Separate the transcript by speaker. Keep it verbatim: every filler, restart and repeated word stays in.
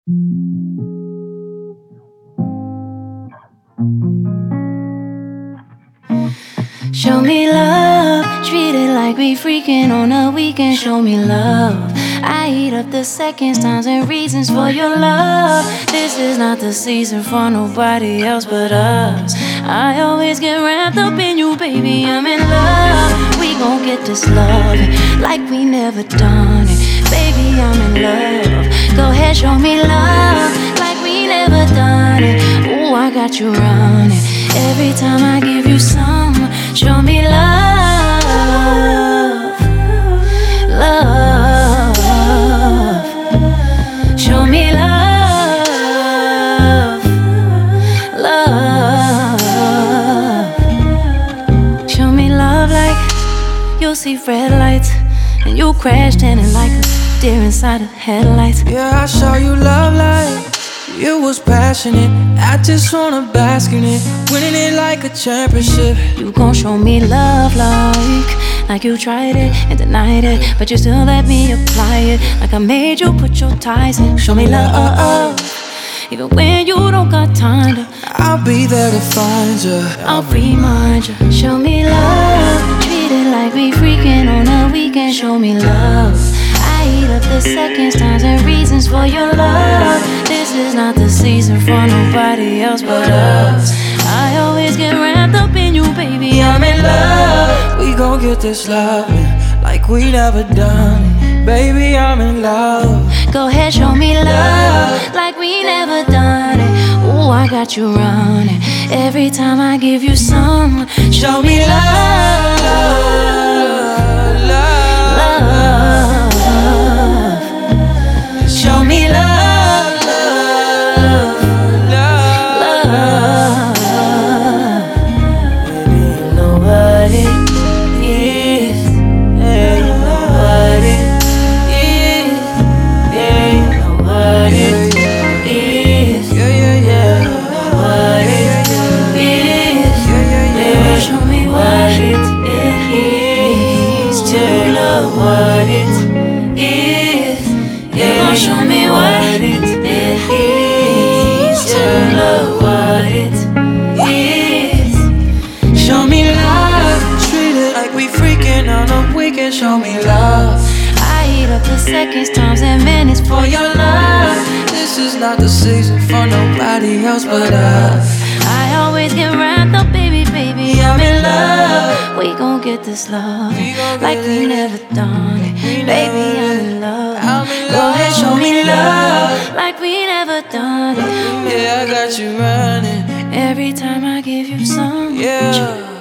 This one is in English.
Speaker 1: Show me love, treat it like we freaking on a weekend. Show me love, I eat up the seconds, times, and reasons for your love. This is not the season for nobody else but us. I always get wrapped up in you, baby, I'm in love. We gon' get this love like we never done it. Baby, I'm in love. Go ahead, show me love like we never done it. Ooh, I got you running every time I give you some. Show me love, love. Show me love, love. Show me love like you'll see red lights and you crashed in it like a deer inside of headlights.
Speaker 2: Yeah, I saw you love like you was passionate. I just wanna bask in it, winning it like a championship.
Speaker 1: You gon' show me love like Like you tried it and denied it, but you still let me apply it. Like I made you put your ties in. Show me love, even when you don't got time to.
Speaker 2: I'll be there to find you,
Speaker 1: I'll remind you. Show me love, treat it like we freaking on a weekend. Show me love, I eat up the seconds, times, and reasons for your love. This is not the season for nobody else but us. I always get wrapped up in you, baby, I'm in love.
Speaker 2: we gon' get this love like we never done it. Baby, I'm in love.
Speaker 1: Go ahead, show me love like we never done it. Ooh, I got you running every time I give you some. Show me love,
Speaker 2: love,
Speaker 1: love. Show me love, love, love, love. Baby, you know what it is. Yeah, you know what it is. Yeah, you know what it is.
Speaker 2: yeah, yeah, yeah.
Speaker 1: You know what it is. Yeah, show me what it is to love what it is. Yeah, show me what it is to love what it is. Show me love,
Speaker 2: Treat it like we freaking on a weekend. Show me love.
Speaker 1: I eat up the seconds, times, and minutes for your love.
Speaker 2: This is not the season for nobody else but us.
Speaker 1: I always get wrapped up, baby, baby, I'm in love. We gon' get this love like we never done it. Baby, I'm in love. Go ahead, show me love like we never done it.
Speaker 2: Yeah, I got you running.
Speaker 1: Every time I give you some.
Speaker 2: Yeah.